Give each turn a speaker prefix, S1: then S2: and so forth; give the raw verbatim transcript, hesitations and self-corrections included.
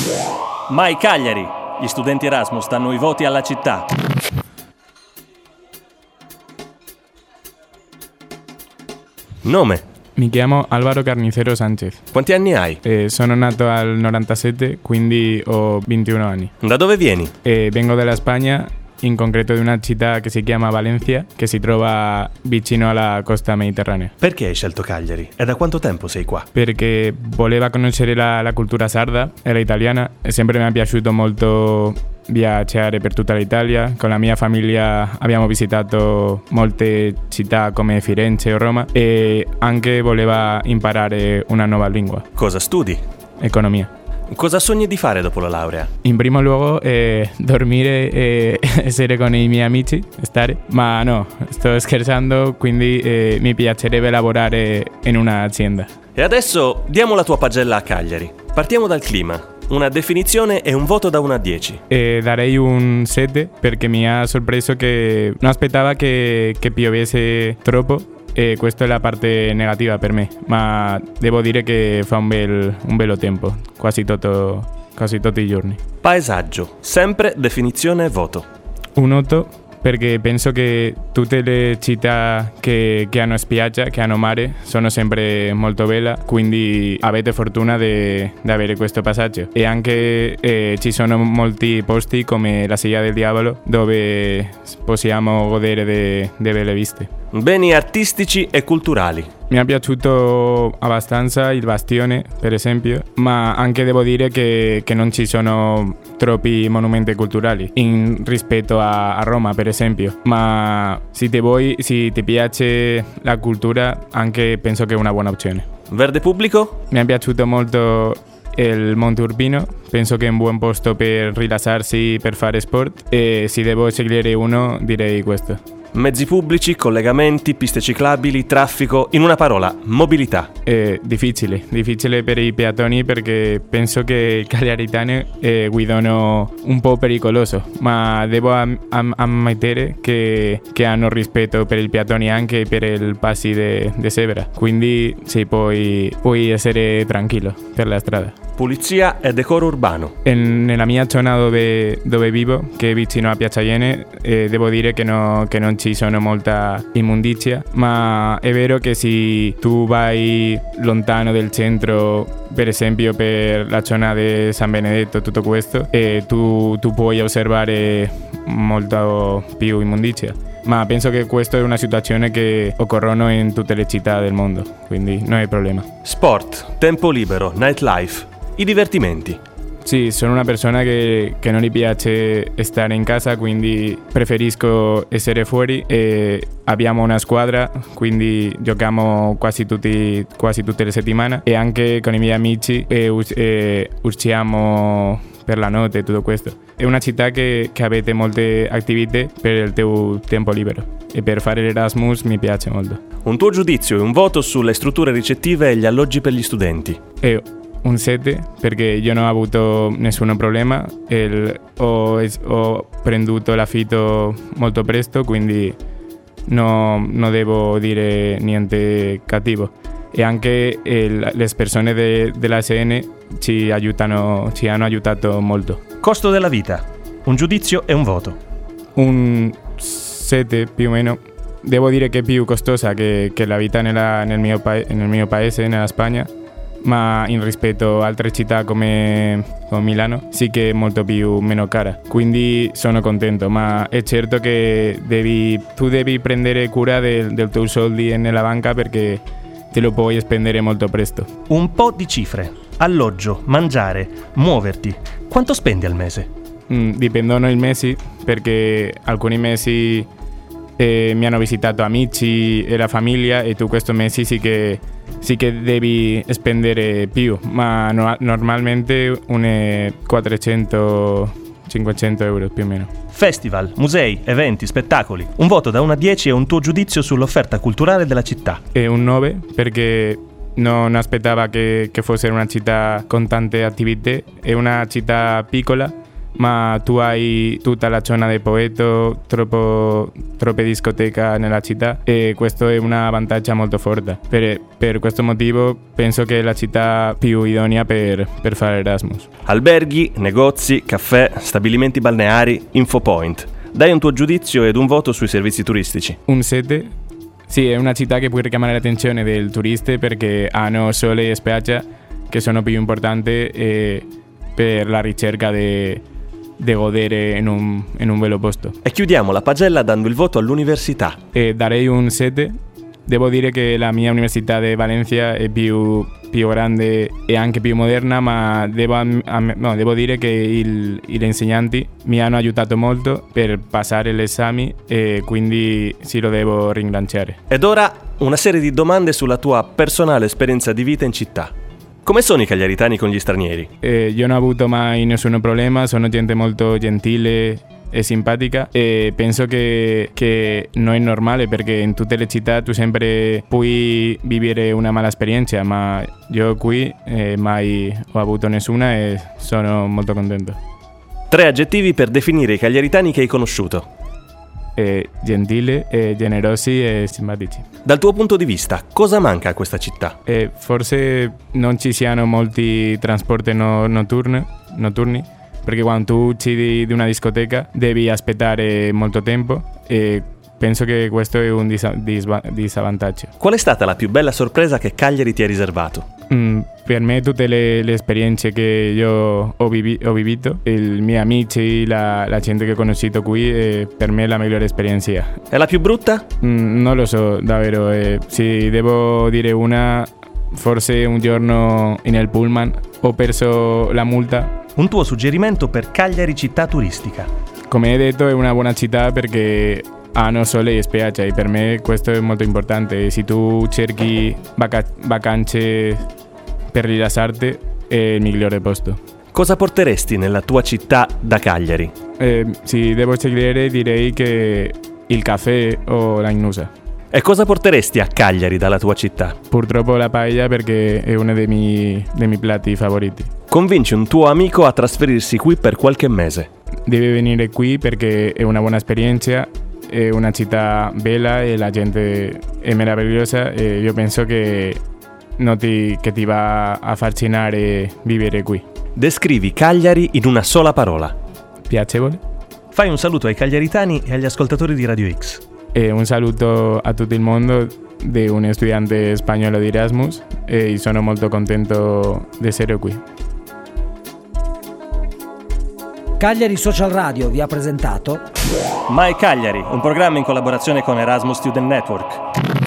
S1: Mai Cagliari! Gli studenti Erasmus danno i voti alla città.
S2: Nome?
S3: Mi chiamo Alvaro Carnicero Sanchez.
S2: Quanti anni hai?
S3: Eh, sono nato al novantasette, quindi ho ventuno anni.
S2: Da dove vieni?
S3: Eh, vengo dalla Spagna, in concreto di una città che si chiama Valencia, che si trova vicino alla costa mediterranea.
S2: Perché hai scelto Cagliari? E da quanto tempo sei qua?
S3: Perché volevo conoscere la, la cultura sarda e la italiana, e sempre mi è piaciuto molto viaggiare per tutta l'Italia. Con la mia famiglia abbiamo visitato molte città come Firenze o Roma, e anche volevo imparare una nuova lingua.
S2: Cosa studi?
S3: Economia.
S2: Cosa sogni di fare dopo la laurea?
S3: In primo luogo eh, dormire e essere con i miei amici, stare. Ma no, sto scherzando, quindi eh, mi piacerebbe lavorare in un'azienda.
S2: E adesso diamo la tua pagella a Cagliari. Partiamo dal clima. Una definizione e un voto da uno a dieci.
S3: Eh, darei un sette perché mi ha sorpreso che non aspettava che, che piovesse troppo. E questa è la parte negativa per me, ma devo dire che fa un bel, un bello tempo, quasi, tutto, quasi tutti i giorni.
S2: Paesaggio, sempre definizione e voto.
S3: Un otto perché penso che tutte le città che, che hanno spiaggia, che hanno mare, sono sempre molto belle, quindi avete fortuna di avere questo passaggio. E anche eh, ci sono molti posti come la Silla del Diavolo dove possiamo godere di belle viste.
S2: Beni artistici e culturali.
S3: Mi è piaciuto abbastanza il Bastione, per esempio, ma anche devo dire che, che non ci sono troppi monumenti culturali in, rispetto a, a Roma, per esempio. Ma se ti vuoi, se ti piace la cultura, anche penso che è una buona opzione.
S2: Verde pubblico?
S3: Mi è piaciuto molto il Monte Urbino, penso che è un buon posto per rilassarsi, per fare sport, e se devo scegliere uno direi questo.
S2: Mezzi pubblici, collegamenti, piste ciclabili, traffico, in una parola, mobilità.
S3: È difficile, difficile per i peatoni perché penso che i cagliaritani eh, guidano un po' pericoloso, ma devo am- am- ammettere che, che hanno rispetto per i peatoni anche per i passi di zebra, quindi sì, puoi, puoi essere tranquillo per la strada.
S2: Pulizia e decoro urbano.
S3: En, nella mia zona dove, dove vivo, che è vicino a Piazza Iene, eh, devo dire che, no, che non ci sono molta immondizia, ma è vero che se tu vai lontano del centro, per esempio per la zona di San Benedetto, tutto questo, eh, tu, tu puoi osservare molto più immondizia. Ma penso che questa è una situazione che occorrono in tutte le città del mondo, quindi non è problema.
S2: Sport, tempo libero, nightlife. I divertimenti.
S3: Sì, sono una persona che, che non gli piace stare in casa, quindi preferisco essere fuori, e abbiamo una squadra, quindi giochiamo quasi, tutti, quasi tutte le settimane, e anche con i miei amici e, us- e usciamo per la notte e tutto questo. È una città che, che avete molte attività per il tuo tempo libero, e per fare l'Erasmus mi piace molto.
S2: Un tuo giudizio e un voto sulle strutture ricettive e gli alloggi per gli studenti.
S3: E un sette perché io non ho avuto nessun problema, il, ho, ho prenduto l'affitto molto presto, quindi no, non devo dire niente cattivo, e anche il, le persone de, della S N ci, aiutano, ci hanno aiutato molto.
S2: Costo della vita, un giudizio e un voto.
S3: Un sette più o meno. Devo dire che è più costosa che, che la vita nella, nel, mio pa- nel mio paese, nella Spagna, ma in rispetto a altre città come, come Milano sì che è molto più meno cara, quindi sono contento, ma è certo che devi, tu devi prendere cura del, del tuoi soldi nella banca perché te lo puoi spendere molto presto.
S2: Un po' di cifre: alloggio, mangiare, muoverti. Quanto spendi al mese?
S3: Mm, dipendono i mesi, perché alcuni mesi eh, mi hanno visitato amici e la famiglia, e tu questo mese sì che sì che devi spendere più, ma no, normalmente un quattrocento cinquecento euro più o meno.
S2: Festival, musei, eventi, spettacoli. Un voto da uno a dieci e un tuo giudizio sull'offerta culturale della città.
S3: È un nove perché non aspettava che, che fosse una città con tante attività. È una città piccola, ma tu hai tutta la zona del Poetto, troppo, troppe discoteche nella città e questo è una vantaggio molto forte. Per, per questo motivo penso che è la città più idonea per, per fare Erasmus.
S2: Alberghi, negozi, caffè, stabilimenti balneari, infopoint. Dai un tuo giudizio ed un voto sui servizi turistici.
S3: Un sette. Sì, è una città che può richiamare l'attenzione del turista perché hanno sole e spiaggia che sono più importanti eh, per la ricerca di godere in un, in un bello posto.
S2: E chiudiamo la pagella dando il voto all'università.
S3: Eh, darei un sette. Devo dire che la mia università di Valencia è più, più grande e anche più moderna, ma devo, am- no, devo dire che il, gli insegnanti mi hanno aiutato molto per passare gli esami e quindi sì, lo devo ringraziare.
S2: Ed ora una serie di domande sulla tua personale esperienza di vita in città. Come sono i cagliaritani con gli stranieri?
S3: Eh, io non ho avuto mai nessun problema, sono gente molto gentile e simpatica e penso che, che non è normale perché in tutte le città tu sempre puoi vivere una mala esperienza, ma io qui eh, mai ho avuto nessuna e sono molto contento.
S2: Tre aggettivi per definire i cagliaritani che hai conosciuto.
S3: Eh, gentile, eh, generosi e simpatici.
S2: Dal tuo punto di vista, cosa manca a questa città?
S3: Eh, forse non ci siano molti trasporti no, notturni, notturni perché quando tu usci di, di una discoteca devi aspettare molto tempo e penso che questo è un dis- dis- disavvantaggio.
S2: Qual è stata la più bella sorpresa che Cagliari ti ha riservato?
S3: Mm, per me tutte le, le esperienze che io ho, vivi- ho vivuto, i miei amici, la, la gente che ho conosciuto qui, è per me la migliore esperienza.
S2: E la più brutta?
S3: Mm, non lo so davvero, eh, se devo dire una, forse un giorno nel pullman ho perso la multa.
S2: Un tuo suggerimento per Cagliari città turistica?
S3: Come hai detto è una buona città perché hanno sole e spiaggia e per me questo è molto importante. Se tu cerchi vaca- vacanze per rilassarti è il migliore posto.
S2: Cosa porteresti nella tua città da Cagliari?
S3: Eh, se devo scegliere direi che il caffè o la innusa.
S2: E cosa porteresti a Cagliari dalla tua città?
S3: Purtroppo la paella perché è uno dei miei, dei miei piatti favoriti.
S2: Convinci un tuo amico a trasferirsi qui per qualche mese.
S3: Deve venire qui perché è una buona esperienza, è una città bella e la gente è meravigliosa e io penso che, non ti, che ti va a fascinare vivere qui.
S2: Descrivi Cagliari in una sola parola.
S3: Piacevole.
S2: Fai un saluto ai cagliaritani e agli ascoltatori di Radio X.
S3: E un saluto a tutto il mondo di un studente spagnolo di Erasmus e sono molto contento di essere qui.
S4: Cagliari Social Radio vi ha presentato
S1: My Cagliari, un programma in collaborazione con Erasmus Student Network.